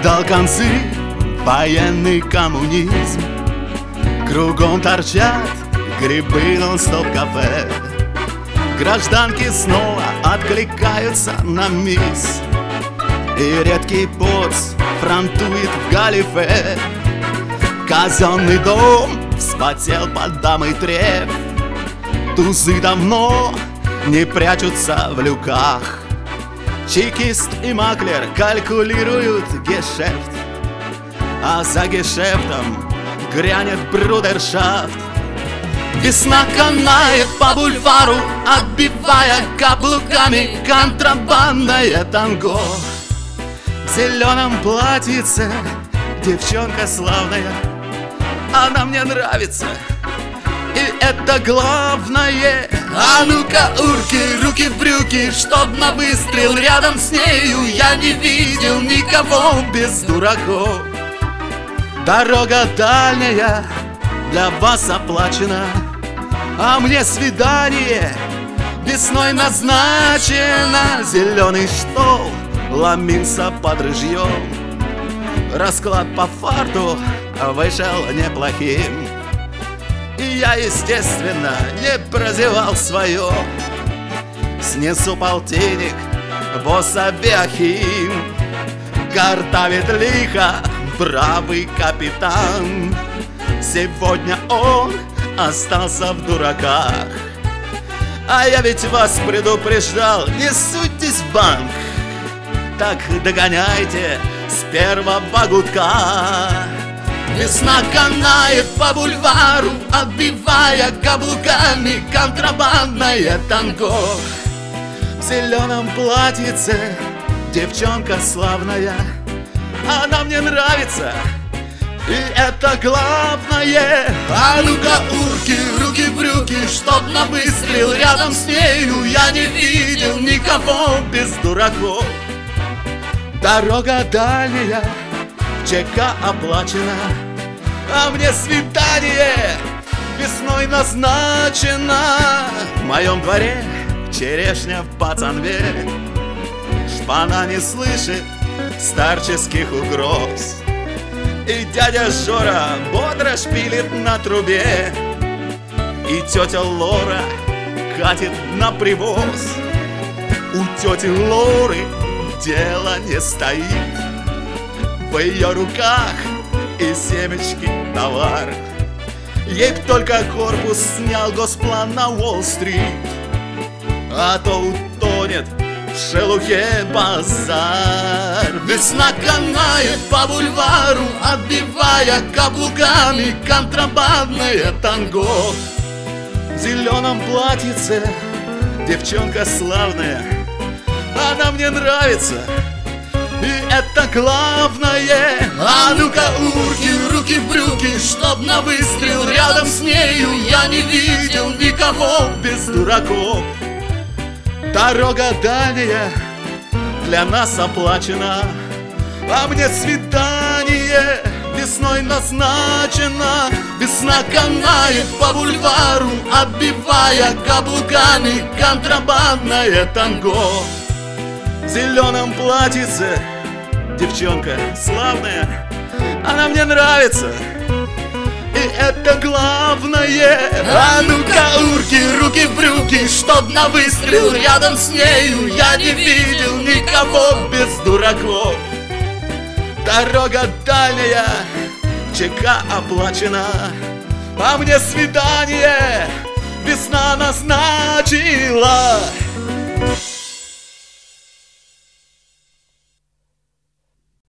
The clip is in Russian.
дал концы военный коммунизм. Кругом торчат грибы, нон-стоп кафе. Гражданки снова откликаются на мисс, и редкий поц фронтует в галифе. Казенный дом вспотел под дамой треф. Тузы давно не прячутся в люках. Чекист и маклер калькулируют гешефт, а за гешефтом грянет брудершафт. Весна канает по бульвару, отбивая каблуками контрабандное танго. В зеленом платьице девчонка славная, она мне нравится, и это главное. А ну-ка, урки, руки в брюки, чтоб на выстрел рядом с нею я не видел никого без дураков. Дорога дальняя для вас оплачена, а мне свидание весной назначено. Зеленый штол ломился под рыжьем. Расклад по фарту вышел неплохим, и я, естественно, не прозевал свое. Снесу полтинник босс Авиахим. Картавит лихо бравый капитан. Сегодня он остался в дураках. А я ведь вас предупреждал, не суйтесь в банк. Так догоняйте с первого гудка. Весна канает по бульвару, отбивая каблуками контрабандное танго. В зеленом платьице девчонка славная, она мне нравится, и это главное. А ну-ка, урки, руки в брюки, чтоб на выстрел рядом с нею я не видел никого без дураков. Дорога дальняя, ЧК оплачена, а мне свидание весной назначено. В моем дворе черешня в пацанве, шпана не слышит старческих угроз, и дядя Жора бодро шпилит на трубе, и тетя Лора катит на привоз. У тети Лоры дело не стоит, в ее руках и семечки товар. Ей б только корпус снял госплан на Уолл-стрит, а то утонет в шелухе базар. Весна канает по бульвару, отбивая каблуками контрабандное танго. В зеленом платьице девчонка славная, она мне нравится, и это главное. А ну-ка, урки, руки в брюки, чтоб на выстрел рядом с нею я не видел никого без дураков. Дорога дальняя для нас оплачена, а мне свидание весной назначено. Весна канает по бульвару, отбивая каблуками контрабандное танго. В зеленом платьице девчонка славная, она мне нравится, и это главное. А ну-ка, урки, руки в брюки, чтоб на выстрел рядом с нею я не видел никого без дураков. Дорога дальняя, ЧК оплачена, а мне свидание весна назначена.